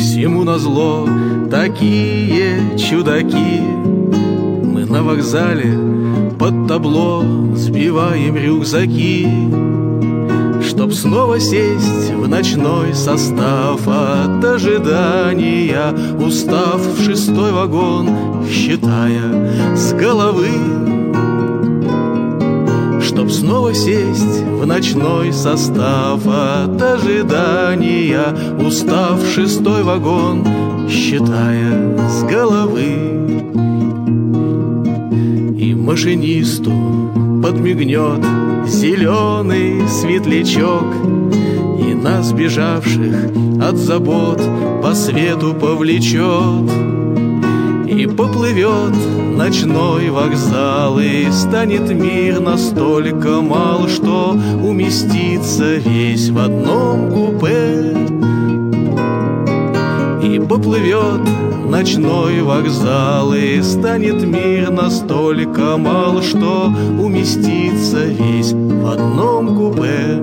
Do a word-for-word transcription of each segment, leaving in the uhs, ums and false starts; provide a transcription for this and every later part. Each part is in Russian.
Всему назло такие чудаки. Мы на вокзале под табло сбиваем рюкзаки, чтоб снова сесть в ночной состав. От ожидания, устав, в шестой вагон, считая с головы. Чтоб снова сесть в ночной состав. От ожидания, устав, в шестой вагон, считая с головы. И машинисту подмигнет зеленый светлячок, и нас, бежавших от забот, по свету повлечет. И поплывет ночной вокзал, и станет мир настолько мал, что уместится весь в одном купе. И поплывет ночной вокзал, и станет мир настолько мал, что уместится весь в одном купе.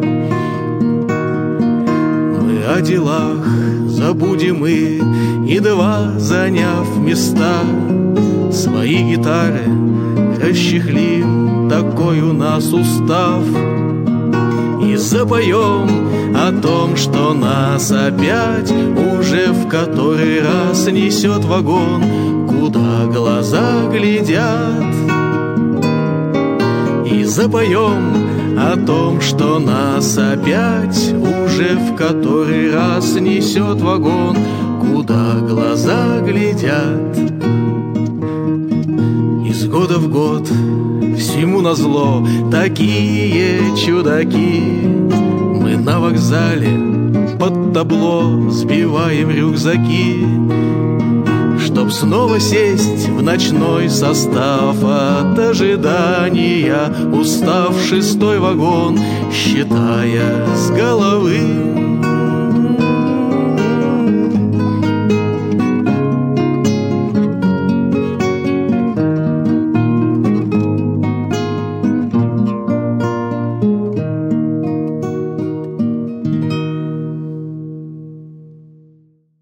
Мы о делах забудем и, едва заняв места, свои гитары расчехлим, такой у нас устав. И запоем о том, что нас опять уже в который раз несет вагон, куда глаза глядят. И запоем о том, что нас опять уже в который раз несет вагон, куда глаза глядят. Из года в год всему назло такие чудаки. Мы на вокзале под табло сбиваем рюкзаки, чтоб снова сесть в ночной состав. От ожидания, устав, в шестой вагон, считая с головы.